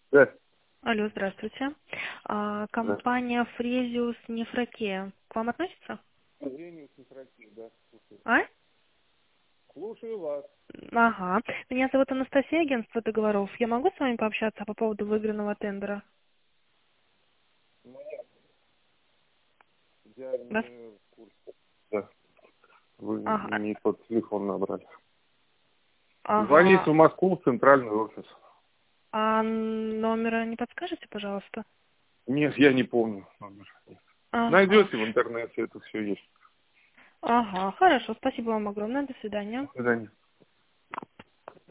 Да. Алло, здравствуйте. Да. Компания Фрезиус Нефракея к вам относится? Евгений Синтрофил, да. Слушаю. А? Слушаю вас. Ага. Меня зовут Анастасия, агентство договоров. Я могу с вами пообщаться по поводу выигранного тендера? Нет, я Вас? не в курсе. Да. Вы Ага. не тот телефон набрали. Звоните Ага. в Москву, в центральный офис. А номера не подскажете, пожалуйста? Нет, я не помню номер. Ага. Найдете в интернете, это все есть. Ага, хорошо. Спасибо вам огромное. До свидания. До свидания.